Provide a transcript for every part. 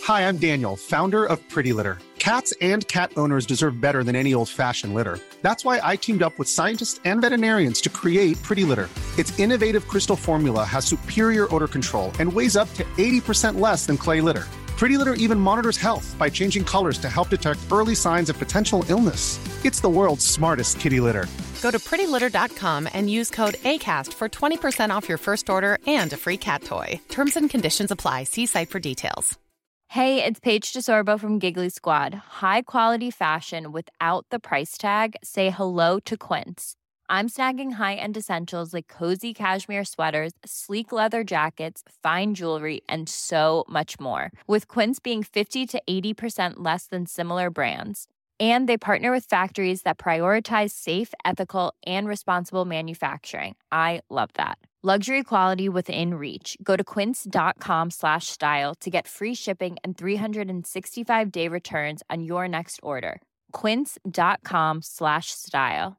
Hi, I'm Daniel, founder of Pretty Litter. Cats and cat owners deserve better than any old-fashioned litter. That's why I teamed up with scientists and veterinarians to create Pretty Litter. Its innovative crystal formula has superior odor control and weighs up to 80% less than clay litter. Pretty Litter even monitors health by changing colors to help detect early signs of potential illness. It's the world's smartest kitty litter. Go to prettylitter.com and use code ACAST for 20% off your first order and a free cat toy. Terms and conditions apply. See site for details. Hey, it's Paige DeSorbo from Giggly Squad. High quality fashion without the price tag. Say hello to Quince. I'm snagging high-end essentials like cozy cashmere sweaters, sleek leather jackets, fine jewelry, and so much more. With Quince being 50 to 80% less than similar brands. And they partner with factories that prioritize safe, ethical, and responsible manufacturing. I love that. Luxury quality within reach. Go to quince.com/style to get free shipping and 365-day returns on your next order. Quince.com/style.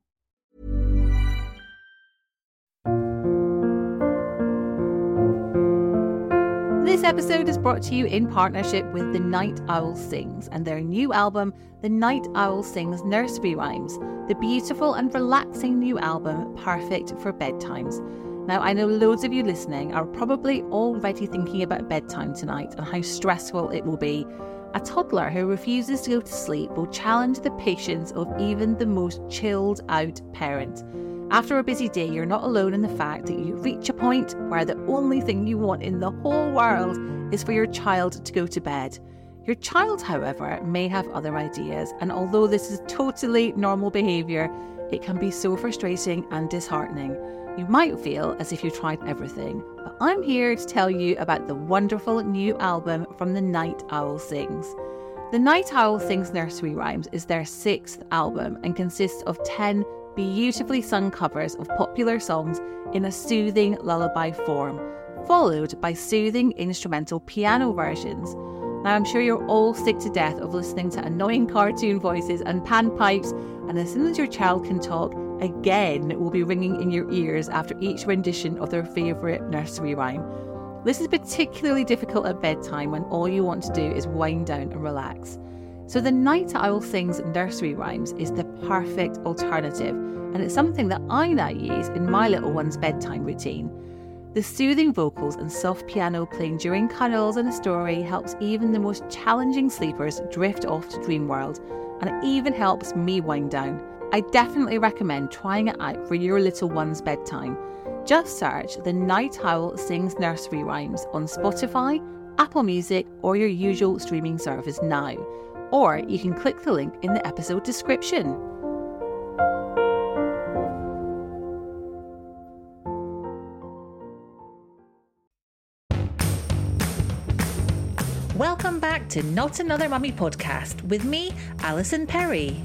This episode is brought to you in partnership with The Night Owl Sings and their new album, The Night Owl Sings Nursery Rhymes, the beautiful and relaxing new album perfect for bedtimes. Now, I know loads of you listening are probably already thinking about bedtime tonight and how stressful it will be. A toddler who refuses to go to sleep will challenge the patience of even the most chilled out parent. After a busy day, you're not alone in the fact that you reach a point where the only thing you want in the whole world is for your child to go to bed. Your child, however, may have other ideas, and although this is totally normal behaviour, it can be so frustrating and disheartening. You might feel as if you tried everything, but I'm here to tell you about the wonderful new album from The Night Owl Sings. The Night Owl Sings Nursery Rhymes is their 6th album and consists of 10 beautifully sung covers of popular songs in a soothing lullaby form, followed by soothing instrumental piano versions. Now, I'm sure you're all sick to death of listening to annoying cartoon voices and panpipes, and as soon as your child can talk, again will be ringing in your ears after each rendition of their favourite nursery rhyme. This is particularly difficult at bedtime when all you want to do is wind down and relax. So The Night Owl Sings Nursery Rhymes is the perfect alternative, and it's something that I now use in my little one's bedtime routine. The soothing vocals and soft piano playing during cuddles and a story helps even the most challenging sleepers drift off to dream world, and it even helps me wind down. I definitely recommend trying it out for your little one's bedtime. Just search The Night Owl Sings Nursery Rhymes on Spotify, Apple Music, or your usual streaming service now. Or you can click the link in the episode description. Welcome back to Not Another Mummy podcast with me, Alison Perry.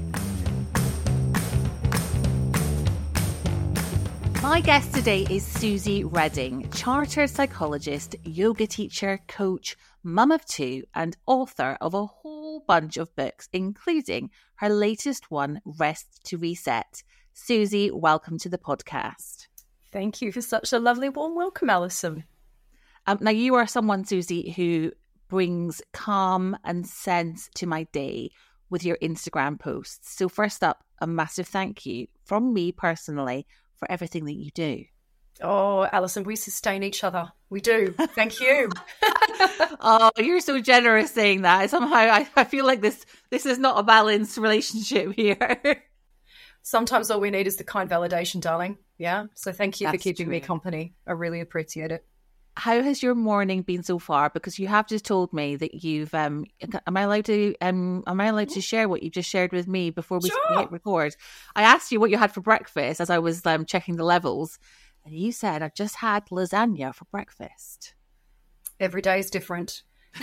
My guest today is Susie Redding, chartered psychologist, yoga teacher, coach, mum of 2, and author of a whole bunch of books, including her latest one, Rest to Reset. Susie, welcome to the podcast. Thank you for such a lovely warm welcome, Alison. Now, you are someone, Susie, who brings calm and sense to my day with your Instagram posts. So first up, a massive thank you from me personally for everything that you do. Oh, Alison, we sustain each other. We do. Thank you. Oh, you're so generous saying that. Somehow I feel like this is not a balanced relationship here. Sometimes all we need is the kind validation, darling. Yeah. So thank you for keeping me true. company. I really appreciate it. How has your morning been so far? Because you have just told me that you've am I allowed to share what you just shared with me before we hit record? I asked you what you had for breakfast as I was checking the levels, and you said I just had lasagna for breakfast. Every day is different.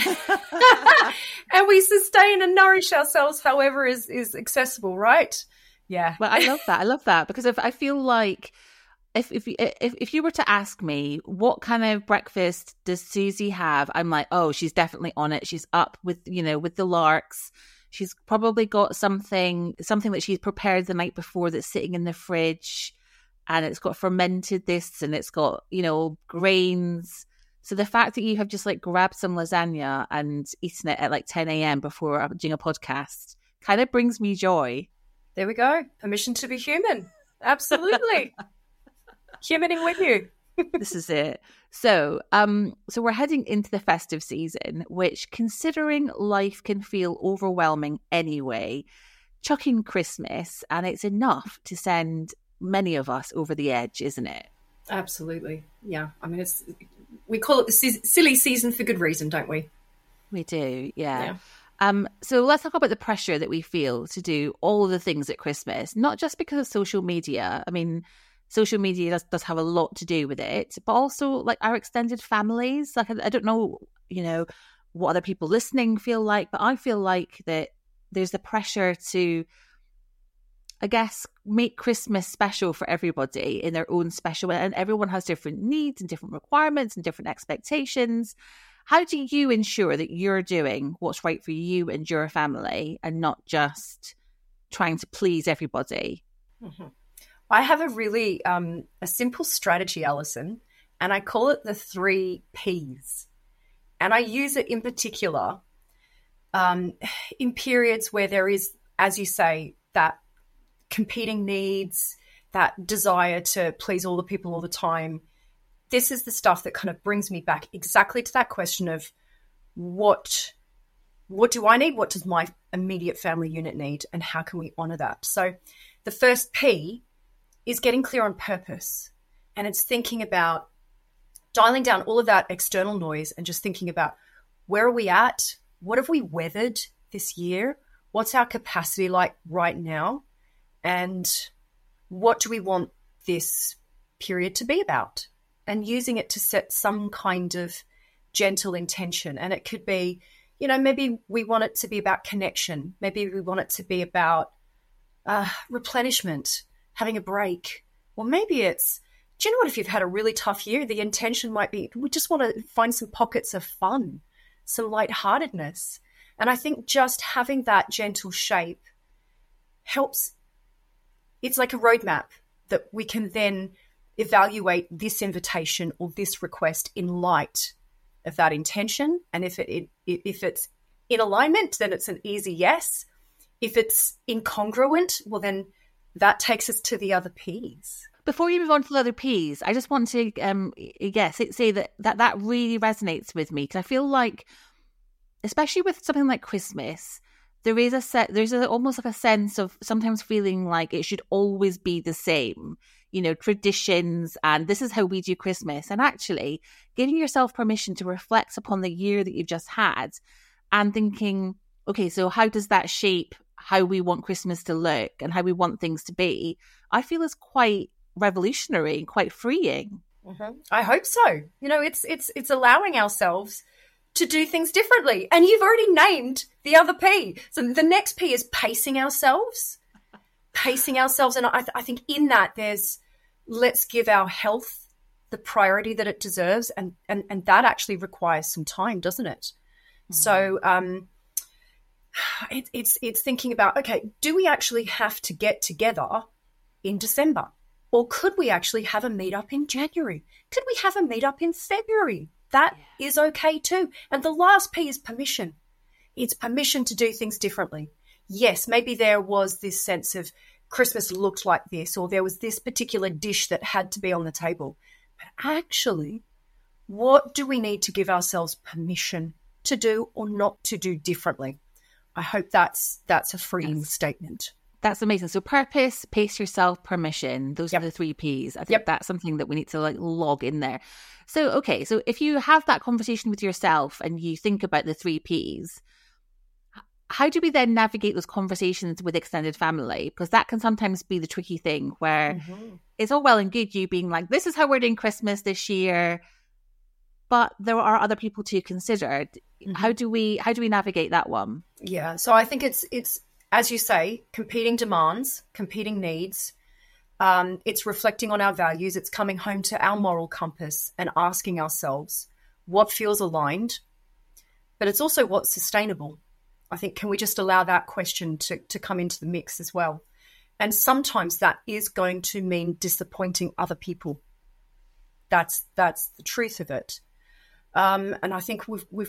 And we sustain and nourish ourselves however is accessible, right? Yeah. Well, I love that because if I feel like if you were to ask me what kind of breakfast does Susie have, I'm like, oh, she's definitely on it. She's up with the larks. She's probably got something that she's prepared the night before that's sitting in the fridge, and it's got fermented this and it's got grains. So the fact that you have just like grabbed some lasagna and eaten it at like 10 a.m. before doing a podcast kind of brings me joy. There we go. Permission to be human. Absolutely. Humaning with you. This is it. So we're heading into the festive season, which, considering life can feel overwhelming anyway, chucking Christmas, and it's enough to send many of us over the edge, isn't it? Absolutely. Yeah. I mean, we call it the silly season for good reason, don't we? We do, yeah. So let's talk about the pressure that we feel to do all of the things at Christmas, not just because of social media. I mean, social media does have a lot to do with it, but also like our extended families. Like, I don't know, what other people listening feel like, but I feel like that there's the pressure to, I guess, make Christmas special for everybody in their own special way. And everyone has different needs and different requirements and different expectations. How do you ensure that you're doing what's right for you and your family and not just trying to please everybody? Mm-hmm. I have a really a simple strategy, Alison, and I call it the 3 Ps. And I use it in particular in periods where there is, as you say, that competing needs, that desire to please all the people all the time. This is the stuff that kind of brings me back exactly to that question of what do I need? What does my immediate family unit need? And how can we honor that? So the first P is getting clear on purpose. And it's thinking about dialing down all of that external noise and just thinking about where are we at? What have we weathered this year? What's our capacity like right now? And what do we want this period to be about? And using it to set some kind of gentle intention. And it could be, maybe we want it to be about connection. Maybe we want it to be about replenishment, having a break. Or maybe it's, do you know what, if you've had a really tough year, the intention might be, we just want to find some pockets of fun, some lightheartedness. And I think just having that gentle shape helps. It's like a roadmap that we can then evaluate this invitation or this request in light of that intention. And if it's in alignment, then it's an easy yes. If it's incongruent, well, then that takes us to the other Ps. Before you move on to the other Ps, I just want to say that really resonates with me, because I feel like, especially with something like Christmas, there's almost like a sense of sometimes feeling like it should always be the same, traditions, and this is how we do Christmas. And actually giving yourself permission to reflect upon the year that you've just had and thinking, okay, so how does that shape how we want Christmas to look and how we want things to be, I feel is quite revolutionary and quite freeing. Mm-hmm. I hope so. It's allowing ourselves to do things differently. And you've already named the other P. So the next P is pacing ourselves. And I think in that there's, let's give our health the priority that it deserves. And that actually requires some time, doesn't it? Mm. So it's thinking about, okay, do we actually have to get together in December? Or could we actually have a meetup in January? Could we have a meetup in February? That is okay too. And the last P is permission. It's permission to do things differently. Yes, maybe there was this sense of Christmas looked like this, or there was this particular dish that had to be on the table. But actually, what do we need to give ourselves permission to do or not to do differently? I hope that's a freeing statement. That's amazing. So purpose, pace yourself, permission. Those are the 3 Ps. I think that's something that we need to log in there. So, okay. So if you have that conversation with yourself and you think about the 3 Ps, how do we then navigate those conversations with extended family? Because that can sometimes be the tricky thing where it's all well and good you being like, this is how we're doing Christmas this year, but there are other people to consider. Mm-hmm. How do we navigate that one? Yeah. So I think it's as you say, competing demands, competing needs. It's reflecting on our values. It's coming home to our moral compass and asking ourselves what feels aligned, but it's also what's sustainable. I think, can we just allow that question to come into the mix as well? And sometimes that is going to mean disappointing other people. That's the truth of it. And I think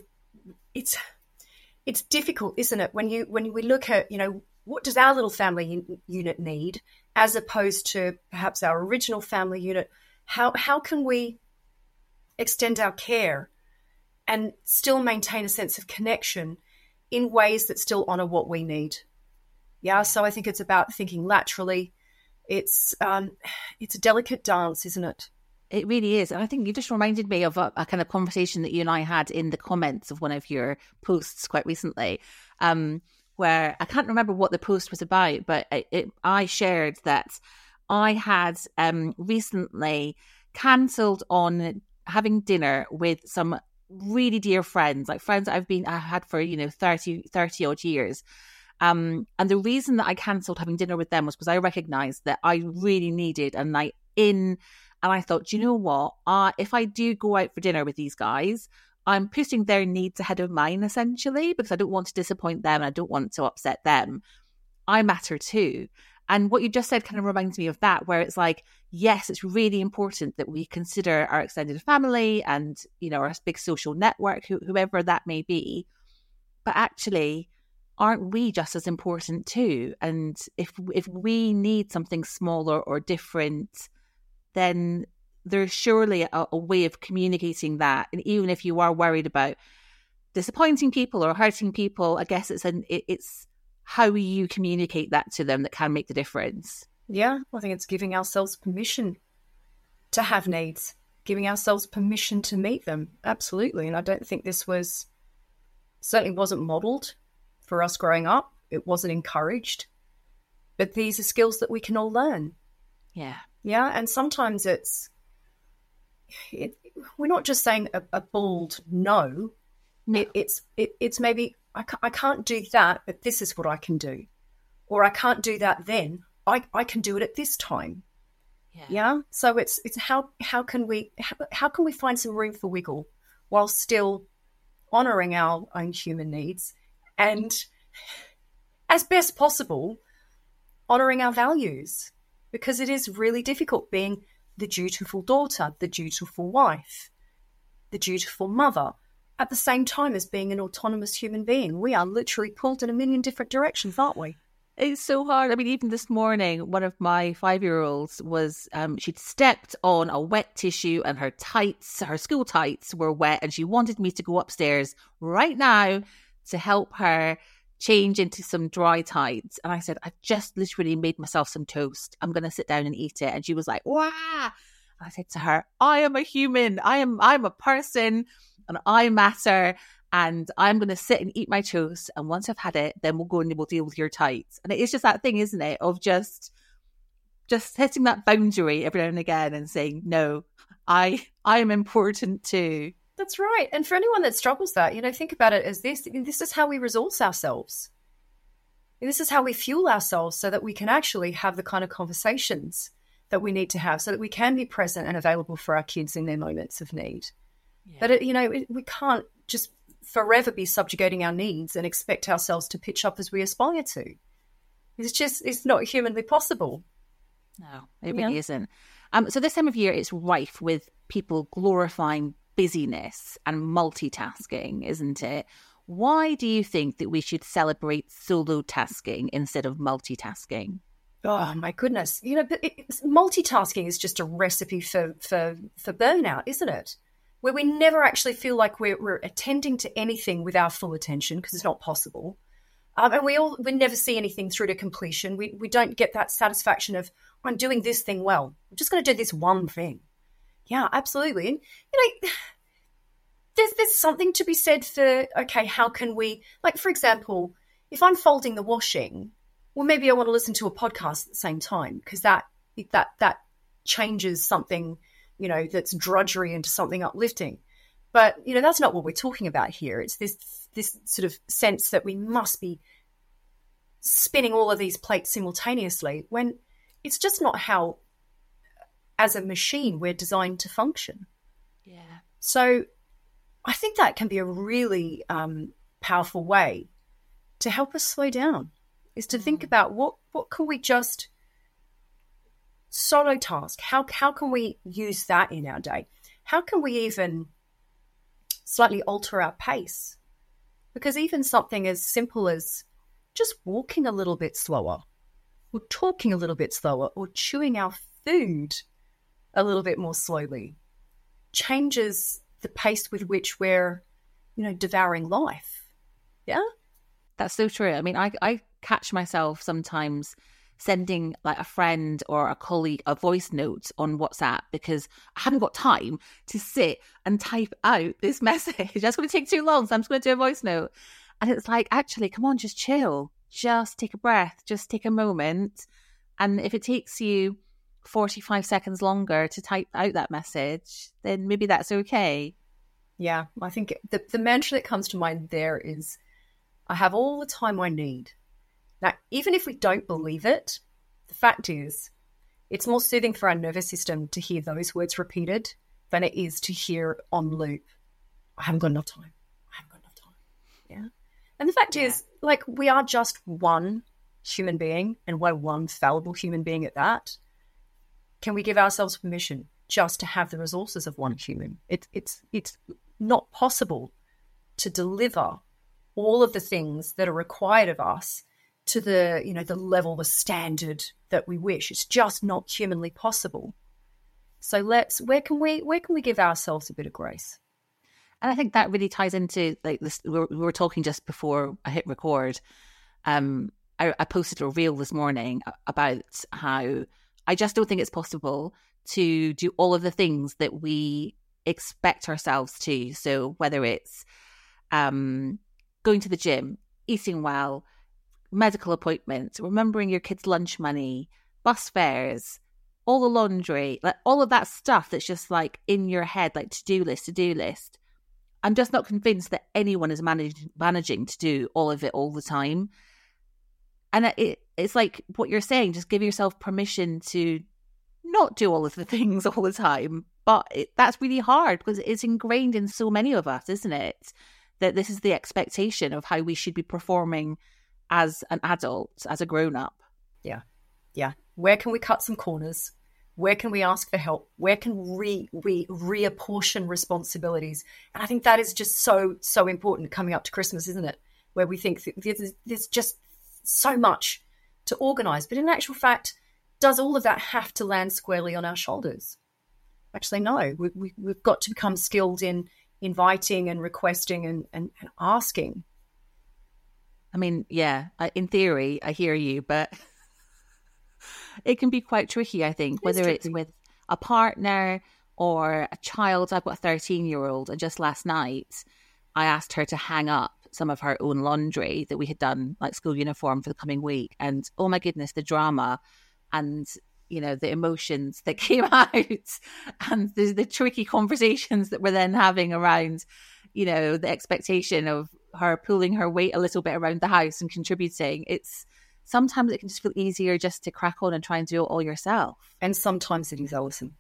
it's difficult, isn't it? When we look at, what does our little family unit need as opposed to perhaps our original family unit? How can we extend our care and still maintain a sense of connection in ways that still honor what we need? Yeah. So I think it's about thinking laterally. It's a delicate dance, isn't it? It really is. And I think you just reminded me of a kind of conversation that you and I had in the comments of one of your posts quite recently, where I can't remember what the post was about, but I shared that I had recently cancelled on having dinner with some really dear friends, like friends that I had for 30 odd years. And the reason that I cancelled having dinner with them was because I recognised that I really needed a night in. And I thought, do you know what? If I do go out for dinner with these guys, I'm putting their needs ahead of mine, essentially, because I don't want to disappoint them and I don't want to upset them. I matter too. And what you just said kind of reminds me of that, where it's like, yes, it's really important that we consider our extended family and, our big social network, whoever that may be. But actually, aren't we just as important too? And if we need something smaller or different, then there's surely a way of communicating that. And even if you are worried about disappointing people or hurting people, I guess it's how you communicate that to them that can make the difference. Yeah, I think it's giving ourselves permission to have needs, giving ourselves permission to meet them. Absolutely. And I don't think this certainly wasn't modeled for us growing up. It wasn't encouraged. But these are skills that we can all learn. Yeah. Yeah, and sometimes we're not just saying a bald no. It's maybe I can't do that, but this is what I can do, or I can't do that then. I can do it at this time. Yeah. So it's how can we find some room for wiggle while still honoring our own human needs and, as best possible, honoring our values. Because it is really difficult being the dutiful daughter, the dutiful wife, the dutiful mother, at the same time as being an autonomous human being. We are literally pulled in a million different directions, aren't we? It's so hard. I mean, even this morning, one of my 5-year-olds was, she'd stepped on a wet tissue and her school tights were wet, and she wanted me to go upstairs right now to help her change into some dry tights. And I said, I just literally made myself some toast. I'm going to sit down and eat it. And she was like, wow. I said to her, I am a human. I'm a person and I matter. And I'm going to sit and eat my toast. And once I've had it, then we'll go and we'll deal with your tights. And it's just that thing, isn't it? Of just hitting that boundary every now and again and saying, no, I am important too. That's right. And for anyone that struggles that, think about it as this. This is how we resource ourselves. This is how we fuel ourselves so that we can actually have the kind of conversations that we need to have so that we can be present and available for our kids in their moments of need. Yeah. But, we can't just forever be subjugating our needs and expect ourselves to pitch up as we aspire to. It's not humanly possible. No, it really isn't. So this time of year, it's rife with people glorifying busyness and multitasking, isn't it? Why do you think that we should celebrate solo tasking instead of multitasking? Oh my goodness. Multitasking is just a recipe for burnout, isn't it? Where we never actually feel like we're attending to anything with our full attention because it's not possible. And we never see anything through to completion. We don't get that satisfaction of, I'm doing this thing well. I'm just going to do this one thing. Yeah, absolutely. And, there's something to be said for, okay, how can we, like, for example, if I'm folding the washing, well, maybe I want to listen to a podcast at the same time because that changes something, that's drudgery into something uplifting. But, that's not what we're talking about here. It's this sort of sense that we must be spinning all of these plates simultaneously when it's just not how, as a machine, we're designed to function. Yeah. So I think that can be a really powerful way to help us slow down, is to think about what can we just solo task? How can we use that in our day? How can we even slightly alter our pace. Because even something as simple as just walking a little bit slower, or talking a little bit slower, or chewing our food a little bit more slowly changes the pace with which we're, devouring life. Yeah? That's so true. I mean, I catch myself sometimes sending like a friend or a colleague a voice note on WhatsApp because I haven't got time to sit and type out this message. That's going to take too long, so I'm just going to do a voice note. And it's like, actually, come on, just chill. Just take a breath. Just take a moment. And if it takes you 45 seconds longer to type out that message, then maybe that's okay. Yeah, I think the mantra that comes to mind there is, I have all the time I need. Now, even if we don't believe it, the fact is, it's more soothing for our nervous system to hear those words repeated than it is to hear on loop, I haven't got enough time. I haven't got enough time. Yeah. And the fact is, like, we are just one human being, and we're one fallible human being at that. Can we give ourselves permission just to have the resources of one human? It's not possible to deliver all of the things that are required of us to the, the level, the standard that we wish. It's just not humanly possible. So where can we give ourselves a bit of grace? And I think that really ties into like this. We were talking just before I hit record. I posted a reel this morning about how I just don't think it's possible to do all of the things that we expect ourselves to. So whether it's going to the gym, eating well, medical appointments, remembering your kids' lunch money, bus fares, all the laundry, like all of that stuff that's just like in your head, like to-do list. I'm just not convinced that anyone is managing to do all of it all the time. And it's like what you're saying, just give yourself permission to not do all of the things all the time. But that's really hard because it's ingrained in so many of us, isn't it? That this is the expectation of how we should be performing as an adult, as a grown-up. Yeah. Where can we cut some corners? Where can we ask for help? Where can we reapportion responsibilities? And I think that is just so important coming up to Christmas, isn't it? Where we think there's just so much to organise. But in actual fact, does all of that have to land squarely on our shoulders? Actually, no. We've got to become skilled in inviting and requesting and asking. I mean, yeah, in theory, I hear you, but it can be quite tricky, I think, whether it's with a partner or a child. I've got a 13-year-old, and just last night, I asked her to hang up some of her own laundry that we had done, like school uniform for the coming week. And oh my goodness, the drama and, the emotions that came out and the tricky conversations that we're then having around, the expectation of her pulling her weight a little bit around the house and contributing. Sometimes it can just feel easier just to crack on and try and do it all yourself. And sometimes it is, Alison.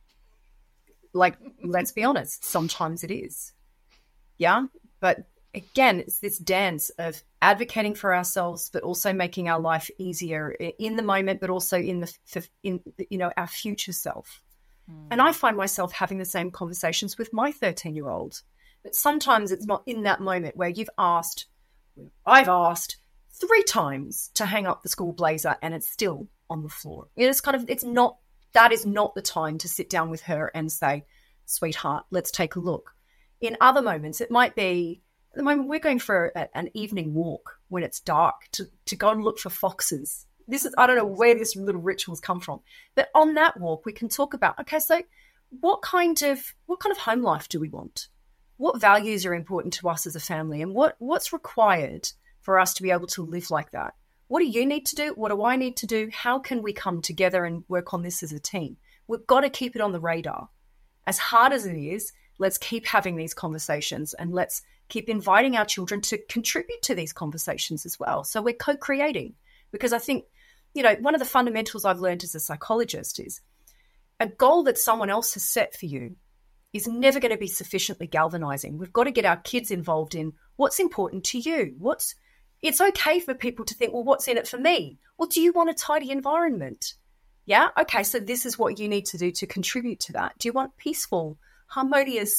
Like, let's be honest, sometimes it is. Yeah? But again, it's this dance of advocating for ourselves, but also making our life easier in the moment, but also in our future self. And I find myself having the same conversations with my 13-year-old. But sometimes it's not in that moment where I've asked 3 times to hang up the school blazer and it's still on the floor. That is not the time to sit down with her and say, sweetheart, let's take a look. In other moments, it might be at the moment we're going for an evening walk when it's dark to go and look for foxes. I don't know where this little rituals come from, but on that walk we can talk about, okay, so what kind of home life do we want? What values are important to us as a family, and what's required for us to be able to live like that? What do you need to do? What do I need to do? How can we come together and work on this as a team? We've got to keep it on the radar. As hard as it is, let's keep having these conversations and let's keep inviting our children to contribute to these conversations as well. So we're co-creating, because I think, one of the fundamentals I've learned as a psychologist is a goal that someone else has set for you is never going to be sufficiently galvanizing. We've got to get our kids involved in what's important to you. It's okay for people to think, well, what's in it for me? Well, do you want a tidy environment? Yeah? Okay, so this is what you need to do to contribute to that. Do you want peaceful, harmonious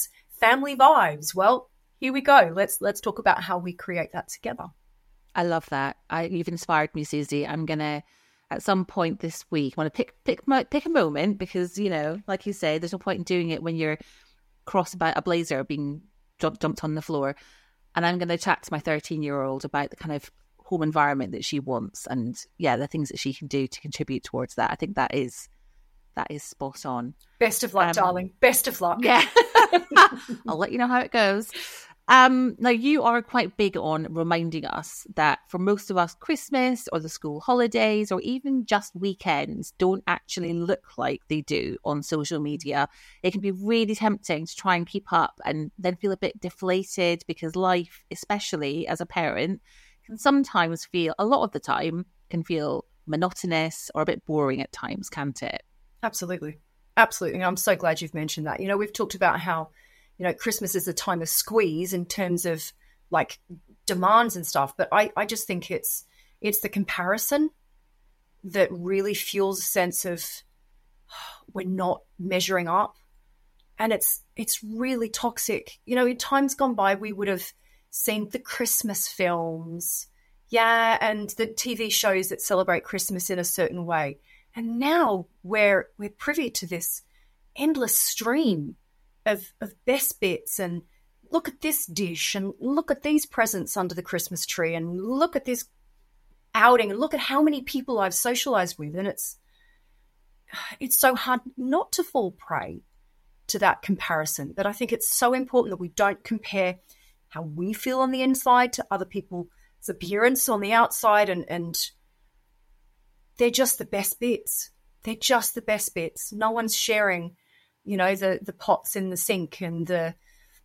family vibes. Well, here we go. Let's talk about how we create that together. I love that. You've inspired me, Susie. I'm gonna, at some point this week, want to pick a moment, because, you know, like you say, there's no point in doing it when you're cross about a blazer being dumped on the floor. And I'm going to chat to my 13-year-old about the kind of home environment that she wants, and the things that she can do to contribute towards that. I think that is spot on. Best of luck, darling. Best of luck. Yeah. I'll let you know how it goes. Now, you are quite big on reminding us that for most of us, Christmas or the school holidays or even just weekends don't actually look like they do on social media. It can be really tempting to try and keep up and then feel a bit deflated, because life, especially as a parent, can sometimes feel, a lot of the time, can feel monotonous or a bit boring at times, can't it? Absolutely. Absolutely. And I'm so glad you've mentioned that. You know, we've talked about how, you know, Christmas is a time of squeeze in terms of like demands and stuff. But I just think it's the comparison that really fuels a sense of we're not measuring up. And it's really toxic. You know, in times gone by, we would have seen the Christmas films, and the TV shows that celebrate Christmas in a certain way. And now we're privy to this endless stream of best bits, and look at this dish, and look at these presents under the Christmas tree, and look at this outing, and look at how many people I've socialized with. And it's so hard not to fall prey to that comparison. But I think it's so important that we don't compare how we feel on the inside to other people's appearance on the outside, and they're just the best bits. They're just the best bits. No one's sharing, you know, the pots in the sink and the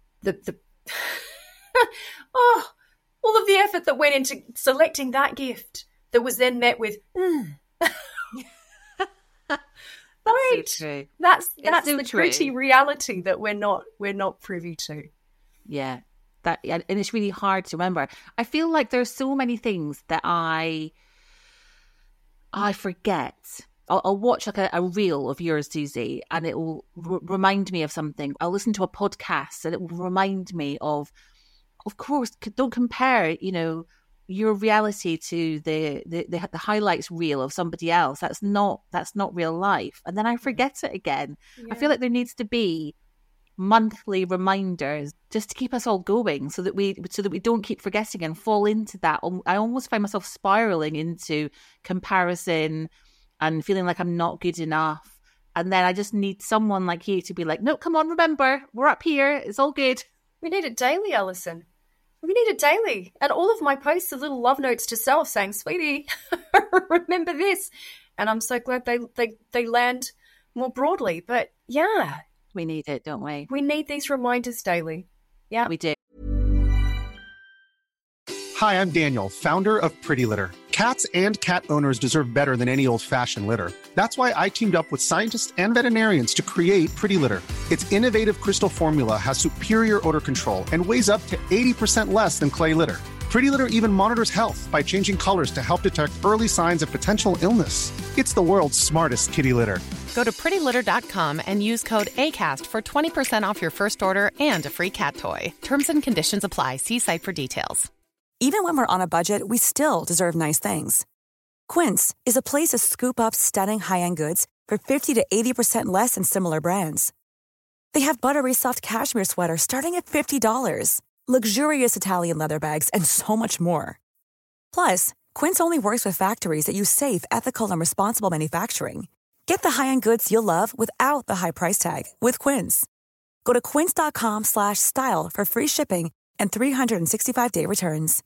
all of the effort that went into selecting that gift that was then met with right. So true. That's so the true. gritty reality that we're not privy to. Yeah. And it's really hard to remember. I feel like there's so many things that I forget. I'll watch like a reel of yours, Susie, and it will remind me of something. I'll listen to a podcast and it will remind me of course, don't compare, you know, your reality to the highlights reel of somebody else. That's not real life. And then I forget it again. Yeah. I feel like there needs to be monthly reminders just to keep us all going, so that we don't keep forgetting and fall into that. I almost find myself spiraling into comparison and feeling like I'm not good enough. And then I just need someone like you to be like, no, come on, remember, we're up here. It's all good. We need it daily, Alison. We need it daily. And all of my posts are little love notes to self saying, sweetie, remember this. And I'm so glad they land more broadly. But yeah. We need it, don't we? We need these reminders daily. Yeah. We do. Hi, I'm Daniel, founder of Pretty Litter. Cats and cat owners deserve better than any old-fashioned litter. That's why I teamed up with scientists and veterinarians to create Pretty Litter. Its innovative crystal formula has superior odor control and weighs up to 80% less than clay litter. Pretty Litter even monitors health by changing colors to help detect early signs of potential illness. It's the world's smartest kitty litter. Go to prettylitter.com and use code ACAST for 20% off your first order and a free cat toy. Terms and conditions apply. See site for details. Even when we're on a budget, we still deserve nice things. Quince is a place to scoop up stunning high-end goods for 50 to 80% less than similar brands. They have buttery soft cashmere sweaters starting at $50, luxurious Italian leather bags, and so much more. Plus, Quince only works with factories that use safe, ethical, and responsible manufacturing. Get the high-end goods you'll love without the high price tag with Quince. Go to quince.com/style for free shipping and 365-day returns.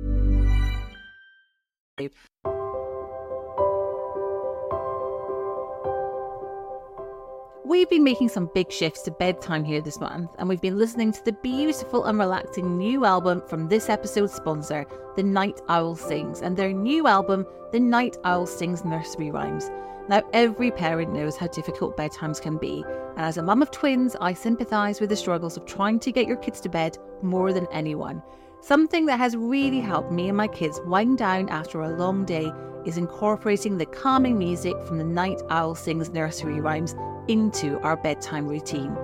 We've been making some big shifts to bedtime here this month, and we've been listening to the beautiful and relaxing new album from this episode's sponsor, The Night Owl Sings, and their new album, The Night Owl Sings Nursery Rhymes. Now, every parent knows how difficult bedtimes can be, and as a mum of twins, I sympathise with the struggles of trying to get your kids to bed more than anyone. Something that has really helped me and my kids wind down after a long day is incorporating the calming music from The Night Owl Sings Nursery Rhymes into our bedtime routine.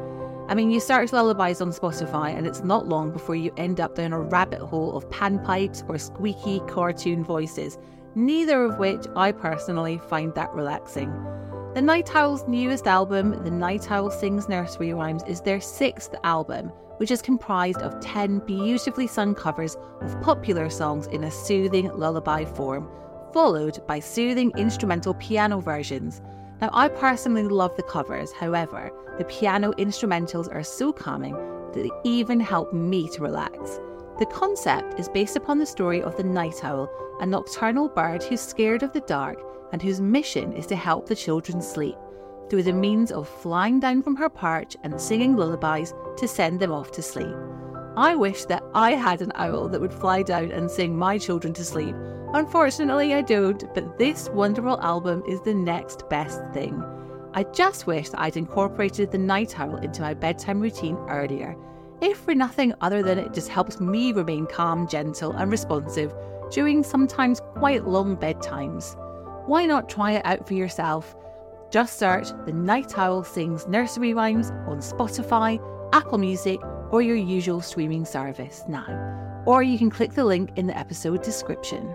I mean, you search lullabies on Spotify and it's not long before you end up down a rabbit hole of panpipes or squeaky cartoon voices, neither of which I personally find that relaxing. The Night Owls' newest album, The Night Owl Sings Nursery Rhymes, is their 6th album, which is comprised of 10 beautifully sung covers of popular songs in a soothing lullaby form, followed by soothing instrumental piano versions. Now, I personally love the covers, however, the piano instrumentals are so calming that they even help me to relax. The concept is based upon the story of the night owl, a nocturnal bird who's scared of the dark and whose mission is to help the children sleep, through the means of flying down from her perch and singing lullabies to send them off to sleep. I wish that I had an owl that would fly down and sing my children to sleep. Unfortunately, I don't, but this wonderful album is the next best thing. I just wish that I'd incorporated the night owl into my bedtime routine earlier, if for nothing other than it just helps me remain calm, gentle and responsive during sometimes quite long bedtimes. Why not try it out for yourself? Just search The Night Owl Sings Nursery Rhymes on Spotify, Apple Music or your usual streaming service now. Or you can click the link in the episode description.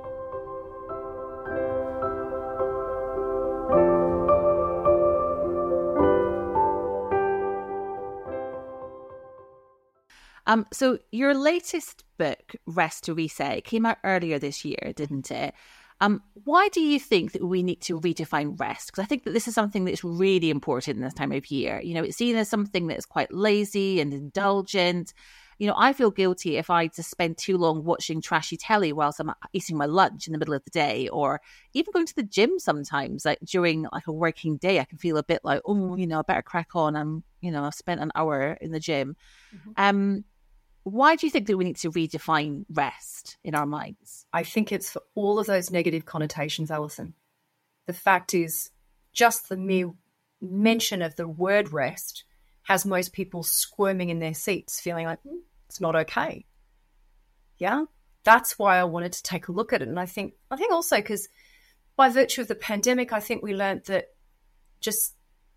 So your latest book, Rest to Reset, came out earlier this year, didn't it? Why do you think that we need to redefine rest? Because I think that this is something that's really important in this time of year. You know, it's seen as something that's quite lazy and indulgent. You know, I feel guilty if I just spend too long watching trashy telly whilst I'm eating my lunch in the middle of the day, or even going to the gym sometimes, like during like a working day, I can feel a bit like, oh, you know, I better crack on. I've spent an hour in the gym. Mm-hmm. Why do you think that we need to redefine rest in our minds? I think it's for all of those negative connotations, Alison. The fact is, just the mere mention of the word rest has most people squirming in their seats, feeling like it's not okay. Yeah, that's why I wanted to take a look at it. And I think also because by virtue of the pandemic, I think we learned that just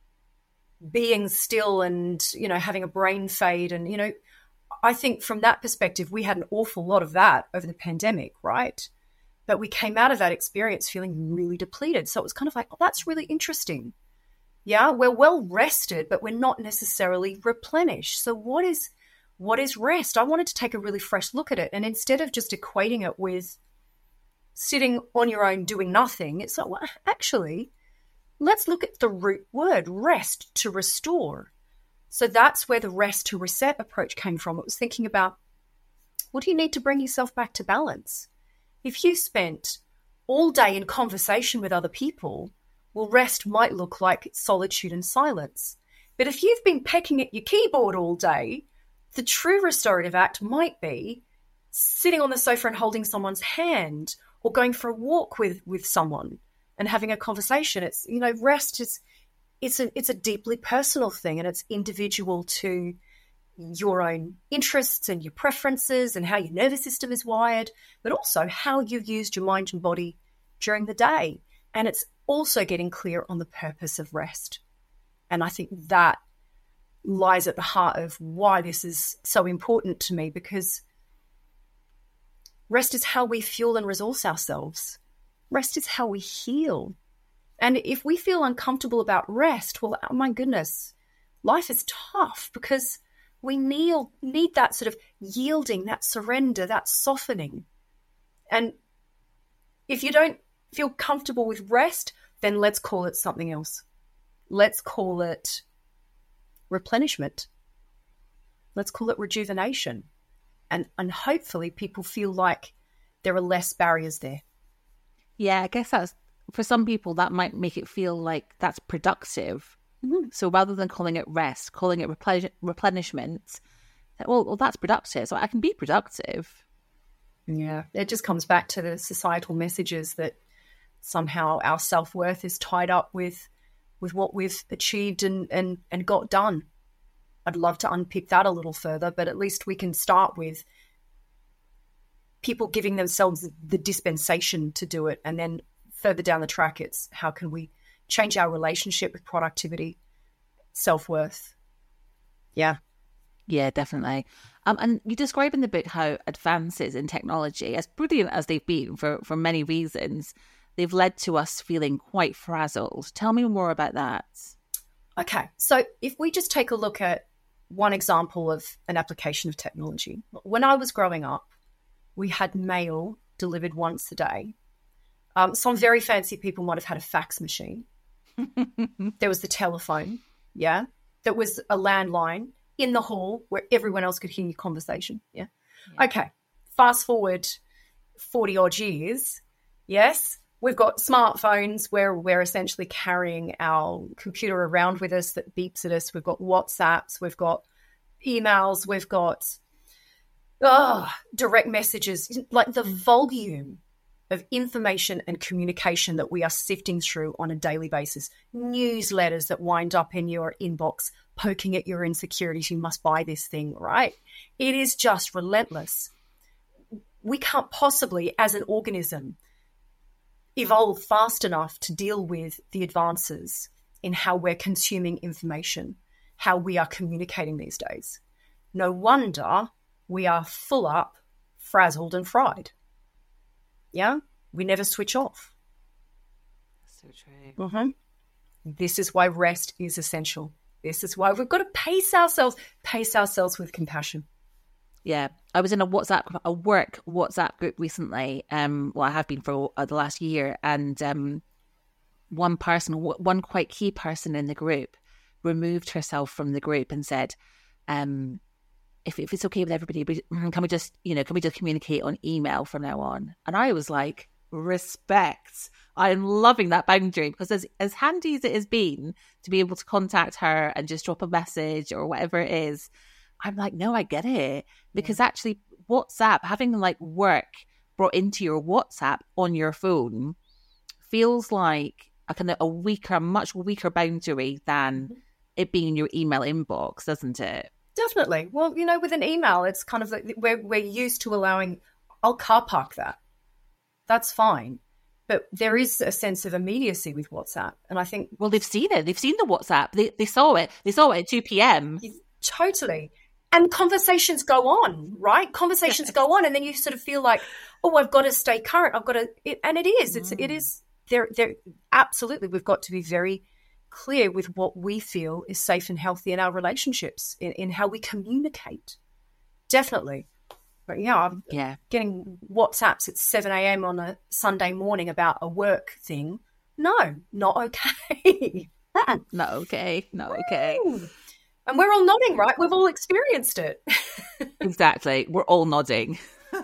being still and, you know, having a brain fade and, you know, I think from that perspective, we had an awful lot of that over the pandemic, right? But we came out of that experience feeling really depleted. So it was kind of like, oh, that's really interesting. Yeah, we're well rested, but we're not necessarily replenished. So what is rest? I wanted to take a really fresh look at it. And instead of just equating it with sitting on your own doing nothing, it's like, well, actually, let's look at the root word, rest, to restore. So that's where the rest to reset approach came from. It was thinking about, what do you need to bring yourself back to balance? If you spent all day in conversation with other people, well, rest might look like solitude and silence. But if you've been pecking at your keyboard all day, the true restorative act might be sitting on the sofa and holding someone's hand, or going for a walk with someone and having a conversation. It's, you know, rest is... It's a deeply personal thing, and it's individual to your own interests and your preferences and how your nervous system is wired, but also how you've used your mind and body during the day. And it's also getting clear on the purpose of rest. And I think that lies at the heart of why this is so important to me, because rest is how we fuel and resource ourselves. Rest is how we heal. And if we feel uncomfortable about rest, well, oh my goodness, life is tough, because we need that sort of yielding, that surrender, that softening. And if you don't feel comfortable with rest, then let's call it something else. Let's call it replenishment. Let's call it rejuvenation. And hopefully people feel like there are less barriers there. Yeah, I guess that's, for some people, that might make it feel like that's productive. Mm-hmm. So rather than calling it rest, calling it replenishment, well, that's productive. So I can be productive. Yeah, it just comes back to the societal messages that somehow our self-worth is tied up with what we've achieved and got done. I'd love to unpick that a little further, but at least we can start with people giving themselves the dispensation to do it, and then further down the track, it's how can we change our relationship with productivity, self-worth. Yeah, Yeah, definitely. And you describe in the book how advances in technology, as brilliant as they've been for many reasons, they've led to us feeling quite frazzled. Tell me more about that. Okay, so if we just take a look at one example of an application of technology. When I was growing up, we had mail delivered once a day. Some very fancy people might have had a fax machine. There was the telephone, yeah. There was a landline in the hall where everyone else could hear your conversation, yeah. Okay, fast forward 40 odd years, yes. We've got smartphones where we're essentially carrying our computer around with us that beeps at us. We've got WhatsApps, we've got emails, we've got direct messages. Like the volume of information and communication that we are sifting through on a daily basis. Newsletters that wind up in your inbox, poking at your insecurities. You must buy this thing, right? It is just relentless. We can't possibly, as an organism, evolve fast enough to deal with the advances in how we're consuming information, how we are communicating these days. No wonder we are full up, frazzled and fried. Yeah? We never switch off. So true. Mm-hmm. This is why rest is essential. This is why we've got to pace ourselves with compassion. Yeah, I was in a work WhatsApp group recently. I have been for the last year, and one quite key person in the group removed herself from the group and said, if it's okay with everybody, can we just communicate on email from now on? And I was like, respect. I'm loving that boundary, because as handy as it has been to be able to contact her and just drop a message or whatever it is, I'm like, no, I get it. Because actually WhatsApp, having like work brought into your WhatsApp on your phone feels like a much weaker boundary than it being in your email inbox, doesn't it? Definitely. Well, with an email, it's kind of like we're used to allowing, I'll car park that. That's fine. But there is a sense of immediacy with WhatsApp. And I think... Well, they've seen it. They've seen the WhatsApp. They saw it. They saw it at 2 p.m. Totally. And conversations go on, right? Conversations go on. And then you sort of feel like, oh, I've got to stay current. And it is. It is. There. Absolutely. We've got to be very clear with what we feel is safe and healthy in our relationships, in how we communicate. Definitely. But I'm getting WhatsApps at 7 a.m. on a Sunday morning about a work thing. No, not okay. Not okay. Not okay. And we're all nodding, right? We've all experienced it. Exactly. We're all nodding.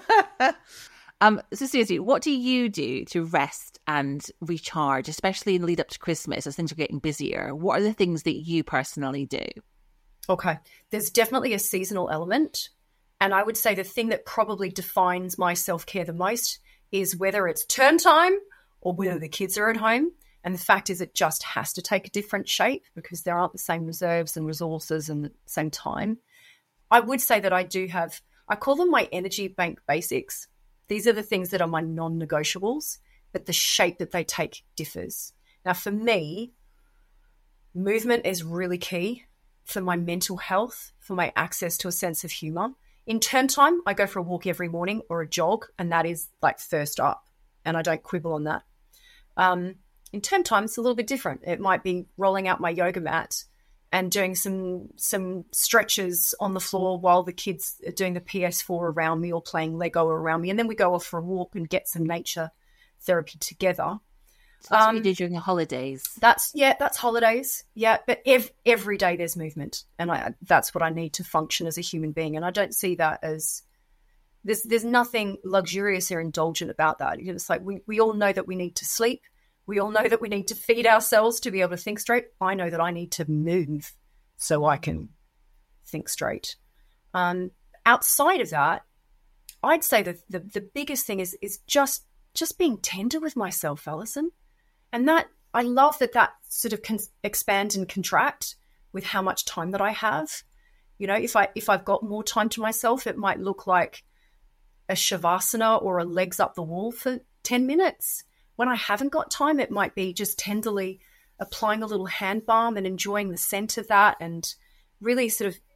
So Susie, what do you do to rest and recharge, especially in the lead up to Christmas as things are getting busier? What are the things that you personally do? Okay. There's definitely a seasonal element. And I would say the thing that probably defines my self-care the most is whether it's term time or whether the kids are at home. And the fact is it just has to take a different shape because there aren't the same reserves and resources and the same time. I would say that I call them my energy bank basics. These are the things that are my non-negotiables, but the shape that they take differs. Now, for me, movement is really key for my mental health, for my access to a sense of humor. In term time, I go for a walk every morning or a jog, and that is like first up, and I don't quibble on that. In term time, it's a little bit different. It might be rolling out my yoga mat and doing some stretches on the floor while the kids are doing the PS4 around me or playing Lego around me. And then we go off for a walk and get some nature therapy together. So that's what you do during the holidays. That's holidays. Yeah, but every day there's movement. And that's what I need to function as a human being. And I don't see that as... There's nothing luxurious or indulgent about that. It's like we all know that we need to sleep. We all know that we need to feed ourselves to be able to think straight. I know that I need to move so I can think straight. Outside of that, I'd say that the biggest thing is just being tender with myself, Alison. And that I love that sort of can expand and contract with how much time that I have. If I've got more time to myself, it might look like a shavasana or a legs up the wall for 10 minutes. When I haven't got time, it might be just tenderly applying a little hand balm and enjoying the scent of that and really sort of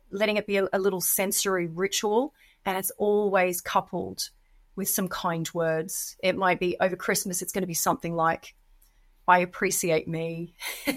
letting it be a little sensory ritual, and it's always coupled with some kind words. It might be over Christmas, it's going to be something like, I appreciate me.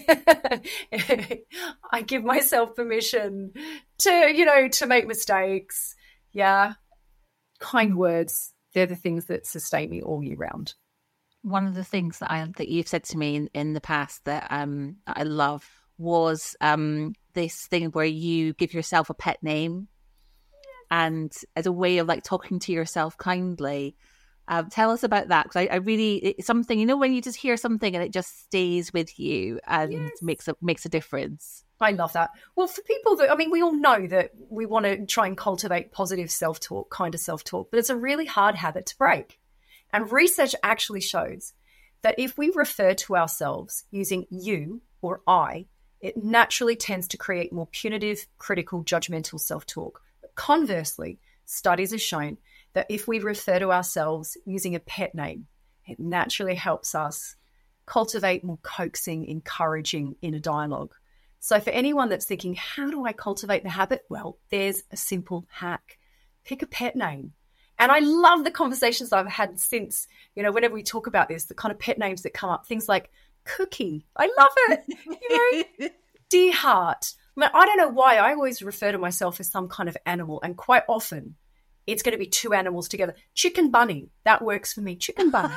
I give myself permission to make mistakes. Yeah. Kind words. They're the things that sustain me all year round. One of the things that you've said to me in the past that I love was this thing where you give yourself a pet name, and as a way of like talking to yourself kindly. Tell us about that, because I really, it's something, when you just hear something and it just stays with you and makes a difference. I love that. Well, for people we all know that we want to try and cultivate positive self-talk, kind of self-talk, but it's a really hard habit to break. And research actually shows that if we refer to ourselves using you or I, it naturally tends to create more punitive, critical, judgmental self-talk. But conversely, studies have shown that if we refer to ourselves using a pet name, it naturally helps us cultivate more coaxing, encouraging inner dialogue. So for anyone that's thinking, how do I cultivate the habit? Well, there's a simple hack. Pick a pet name. And I love the conversations I've had since, whenever we talk about this, the kind of pet names that come up, things like Cookie. I love it. Dear Heart. I don't know why I always refer to myself as some kind of animal, and quite often it's going to be two animals together. Chicken Bunny. That works for me. Chicken Bunny.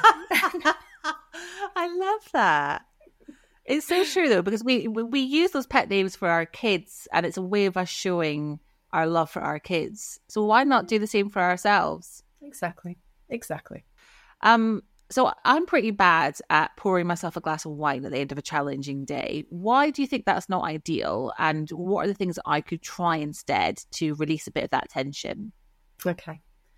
I love that. It's so true, though, because we use those pet names for our kids, and it's a way of us showing our love for our kids. So why not do the same for ourselves? Exactly. So I'm pretty bad at pouring myself a glass of wine at the end of a challenging day. Why do you think that's not ideal? And what are the things that I could try instead to release a bit of that tension? Okay.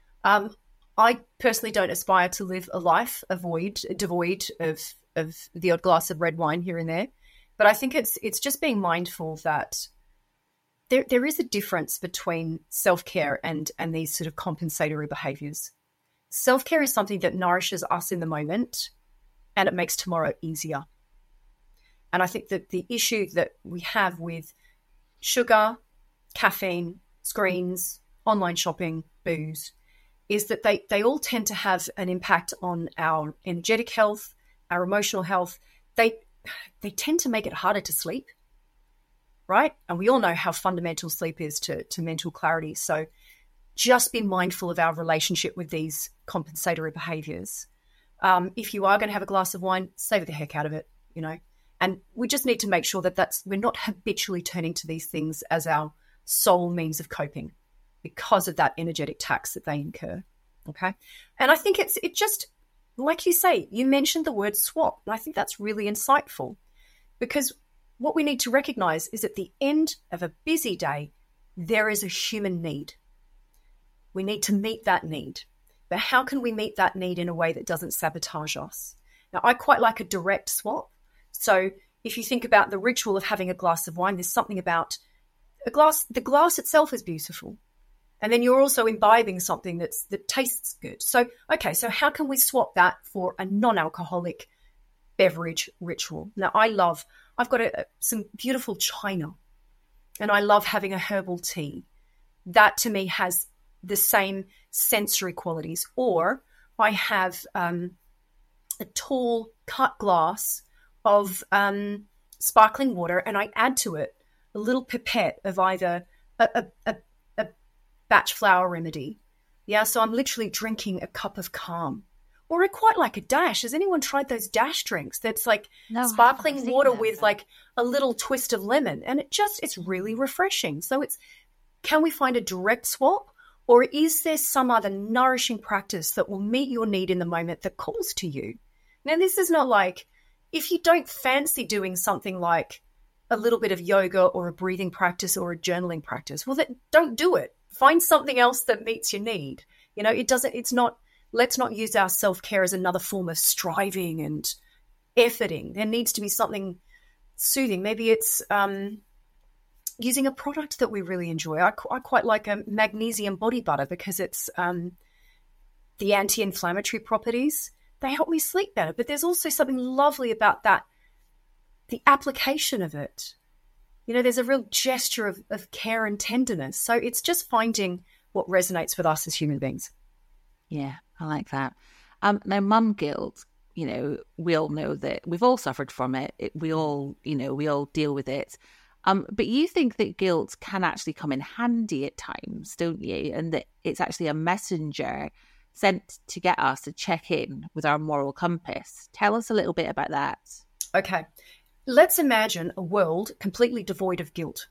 I personally don't aspire to live a life devoid of the odd glass of red wine here and there. But I think it's just being mindful that there is a difference between self-care and these sort of compensatory behaviors. Self-care is something that nourishes us in the moment, and it makes tomorrow easier. And I think that the issue that we have with sugar, caffeine, screens, online shopping, booze, is that they all tend to have an impact on our energetic health, our emotional health. They tend to make it harder to sleep, right? And we all know how fundamental sleep is to mental clarity. So just be mindful of our relationship with these compensatory behaviors. If you are going to have a glass of wine, savor the heck out of it, And we just need to make sure that we're not habitually turning to these things as our sole means of coping, because of that energetic tax that they incur. Okay. And I think it just, like you say, you mentioned the word swap. And I think that's really insightful, because what we need to recognize is at the end of a busy day, there is a human need. We need to meet that need. But how can we meet that need in a way that doesn't sabotage us? Now, I quite like a direct swap. So if you think about the ritual of having a glass of wine, there's something about the glass itself is beautiful. And then you're also imbibing something that tastes good. So, okay, so how can we swap that for a non-alcoholic beverage ritual? Now, I've got some beautiful china, and I love having a herbal tea. That to me has the same sensory qualities. Or I have a tall cut glass of sparkling water, and I add to it a little pipette of either a batch flower remedy. Yeah, so I'm literally drinking a cup of calm. Or I quite like a dash. Has anyone tried those dash drinks? That's like sparkling water with like a little twist of lemon. And it's really refreshing. So can we find a direct swap? Or is there some other nourishing practice that will meet your need in the moment that calls to you? Now, this is not like, if you don't fancy doing something like a little bit of yoga or a breathing practice or a journaling practice, well, don't do it. Find something else that meets your need. Let's not use our self-care as another form of striving and efforting. There needs to be something soothing. Maybe it's using a product that we really enjoy. I quite like a magnesium body butter because it's the anti-inflammatory properties. They help me sleep better. But there's also something lovely about that, the application of it. There's a real gesture of care and tenderness. So it's just finding what resonates with us as human beings. Yeah, I like that. Now, mum guilt, we all know that we've all suffered from it. We all deal with it. But you think that guilt can actually come in handy at times, don't you? And that it's actually a messenger sent to get us to check in with our moral compass. Tell us a little bit about that. Okay. Let's imagine a world completely devoid of guilt.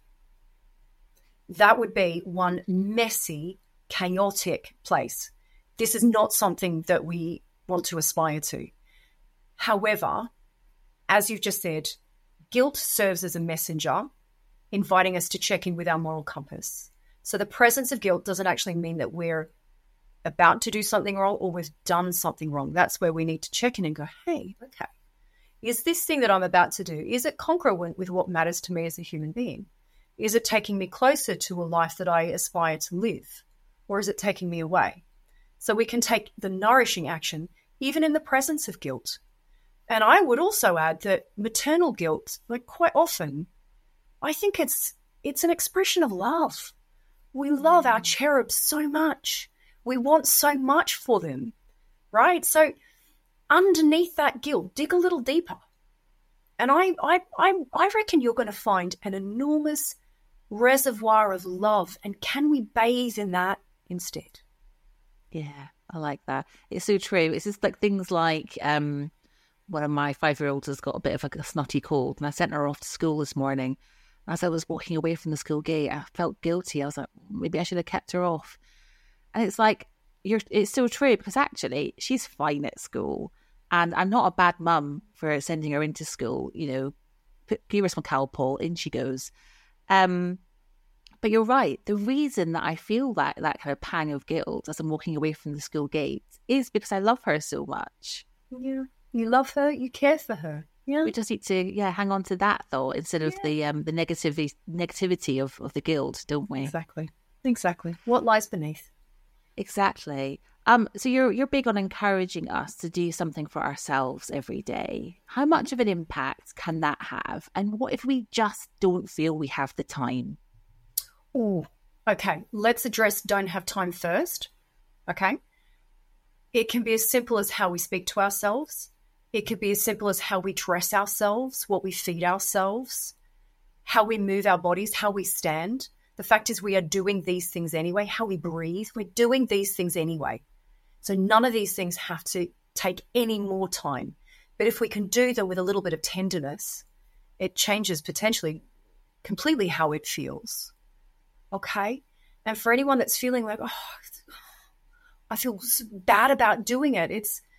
That would be one messy, chaotic place. This is not something that we want to aspire to. However, as you've just said, guilt serves as a messenger, inviting us to check in with our moral compass. So the presence of guilt doesn't actually mean that we're about to do something wrong or we've done something wrong. That's where we need to check in and go, hey, okay, is this thing that I'm about to do, is it congruent with what matters to me as a human being? Is it taking me closer to a life that I aspire to live? Or is it taking me away? So we can take the nourishing action even in the presence of guilt. And I would also add that maternal guilt, quite often, I think it's an expression of love. We love our cherubs so much. We want so much for them, right? So underneath that guilt, dig a little deeper. And I reckon you're going to find an enormous reservoir of love. And can we bathe in that instead? Yeah, I like that. It's so true. It's just like things like one of my 5-year-olds has got a bit of a snotty cold, and I sent her off to school this morning. As I was walking away from the school gate, I felt guilty. I was like, maybe I should have kept her off. And it's like, it's so true, because actually she's fine at school. And I'm not a bad mum for sending her into school. Give her some Calpol, in she goes. But you're right. The reason that I feel that kind of pang of guilt as I'm walking away from the school gate is because I love her so much. Yeah. You love her, you care for her. Yeah. We just need to hang on to that thought instead of the negativity of the guilt, don't we? Exactly. What lies beneath? Exactly. So you're big on encouraging us to do something for ourselves every day. How much of an impact can that have? And what if we just don't feel we have the time? Oh, okay. Let's address don't have time first. Okay. It can be as simple as how we speak to ourselves. It could be as simple as how we dress ourselves, what we feed ourselves, how we move our bodies, how we stand. The fact is we are doing these things anyway. How we breathe, we're doing these things anyway. So none of these things have to take any more time. But if we can do them with a little bit of tenderness, it changes potentially completely how it feels. Okay? And for anyone that's feeling like, oh, I feel bad about doing it,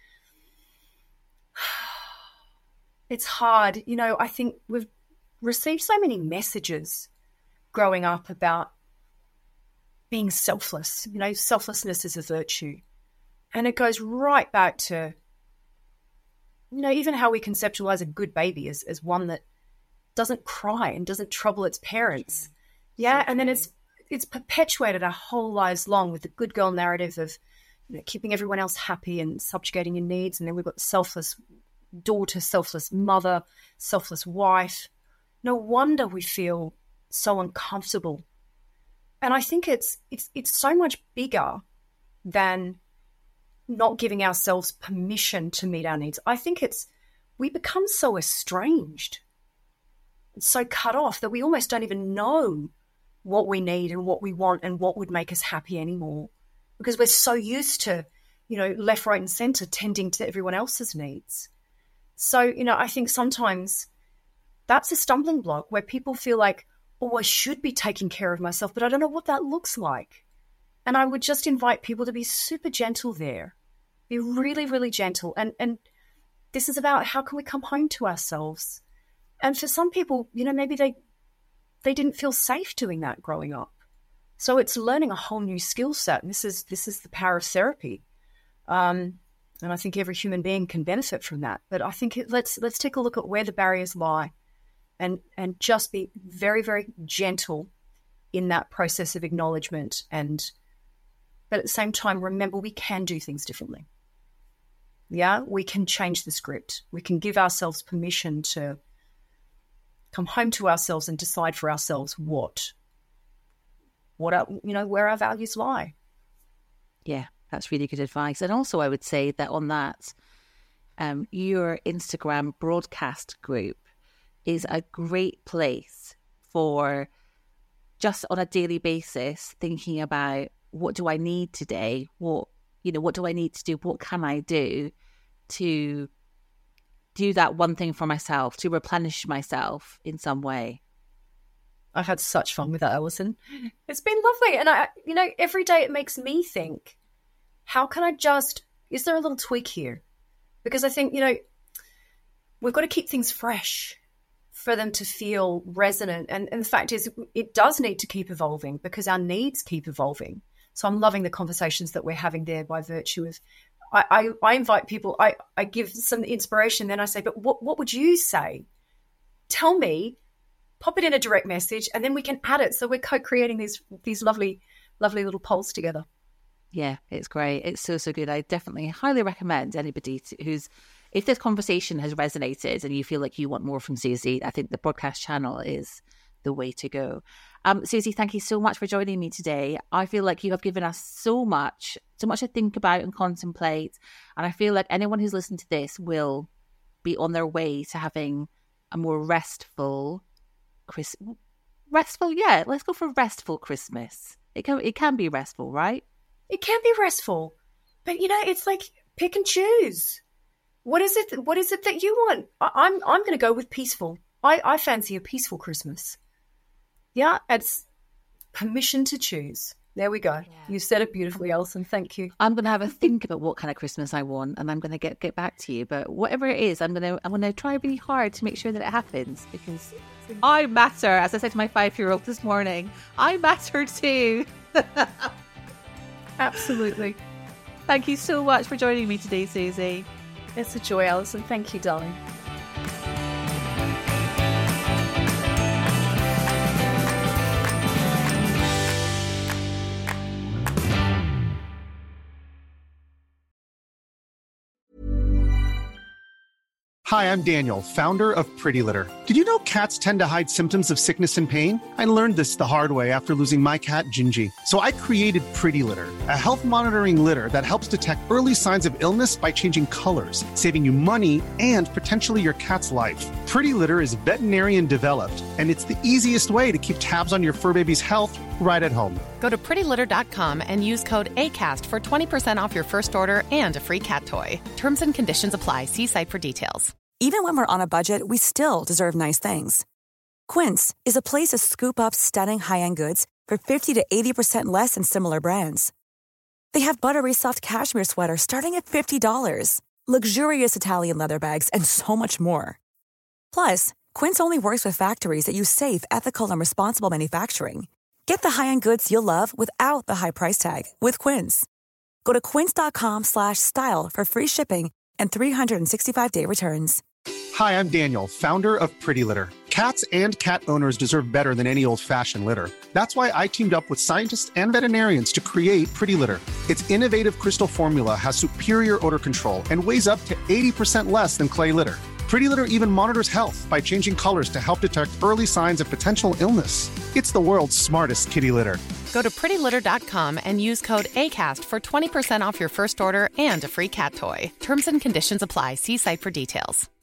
it's hard. I think we've received so many messages growing up about being selfless. Selflessness is a virtue. And it goes right back to, even how we conceptualize a good baby as one that doesn't cry and doesn't trouble its parents. Yeah, and then it's perpetuated our whole lives long with the good girl narrative of keeping everyone else happy and subjugating your needs. And then we've got selfless daughter, selfless mother, selfless wife. No wonder we feel so uncomfortable. And I think it's so much bigger than not giving ourselves permission to meet our needs. I think we become so estranged, so cut off that we almost don't even know what we need and what we want and what would make us happy anymore, because we're so used to, left, right, and center tending to everyone else's needs. So, I think sometimes that's a stumbling block where people feel like, oh, I should be taking care of myself, but I don't know what that looks like. And I would just invite people to be super gentle there. Be really, really gentle. And this is about how can we come home to ourselves. And for some people, maybe they didn't feel safe doing that growing up. So it's learning a whole new skill set. And this is the power of therapy. And I think every human being can benefit from that. But I think let's take a look at where the barriers lie and just be very, very gentle in that process of acknowledgement. But at the same time, remember, we can do things differently. Yeah, we can change the script. We can give ourselves permission to come home to ourselves and decide for ourselves where our values lie. Yeah, that's really good advice. And also I would say that on that, your Instagram broadcast group is a great place for just on a daily basis thinking about, what do I need today? What do I need to do? What can I do to do that one thing for myself, to replenish myself in some way? I've had such fun with that, Alison. It's been lovely. And every day it makes me think, how can is there a little tweak here? Because I think, we've got to keep things fresh for them to feel resonant. And the fact is, it does need to keep evolving because our needs keep evolving. So I'm loving the conversations that we're having there by virtue of, I invite people, I give some inspiration, then I say, but what would you say? Tell me, pop it in a direct message, and then we can add it. So we're co-creating these lovely, lovely little polls together. Yeah, it's great. It's so, so good. I definitely highly recommend anybody if this conversation has resonated and you feel like you want more from Susie, I think the broadcast channel is the way to go. Susie, thank you so much for joining me today. I feel like you have given us so much to think about and contemplate. And I feel like anyone who's listened to this will be on their way to having a more restful, let's go for restful Christmas. It can be restful, right? It can be restful, but it's like pick and choose. What is it that you want? I'm going to go with peaceful. I fancy a peaceful Christmas. Yeah, it's permission to choose. There we go. Yeah. You said it beautifully, Alison. Thank you. I'm going to have a think about what kind of Christmas I want, and I'm going to get back to you. But whatever it is, I'm going to try really hard to make sure that it happens, because I matter. As I said to my 5-year-old this morning, I matter too. Absolutely. Thank you so much for joining me today, Susie. It's a joy, Alison. Thank you, darling. Hi, I'm Daniel, founder of Pretty Litter. Did you know cats tend to hide symptoms of sickness and pain? I learned this the hard way after losing my cat, Gingy. So I created Pretty Litter, a health monitoring litter that helps detect early signs of illness by changing colors, saving you money and potentially your cat's life. Pretty Litter is veterinarian developed, and it's the easiest way to keep tabs on your fur baby's health right at home. Go to prettylitter.com and use code ACAST for 20% off your first order and a free cat toy. Terms and conditions apply. See site for details. Even when we're on a budget, we still deserve nice things. Quince is a place to scoop up stunning high-end goods for 50 to 80% less than similar brands. They have buttery soft cashmere sweaters starting at $50, luxurious Italian leather bags, and so much more. Plus, Quince only works with factories that use safe, ethical, and responsible manufacturing. Get the high-end goods you'll love without the high price tag with Quince. Go to quince.com/style for free shipping and 365-day returns. Hi, I'm Daniel, founder of Pretty Litter. Cats and cat owners deserve better than any old-fashioned litter. That's why I teamed up with scientists and veterinarians to create Pretty Litter. Its innovative crystal formula has superior odor control and weighs up to 80% less than clay litter. Pretty Litter even monitors health by changing colors to help detect early signs of potential illness. It's the world's smartest kitty litter. Go to prettylitter.com and use code ACAST for 20% off your first order and a free cat toy. Terms and conditions apply. See site for details.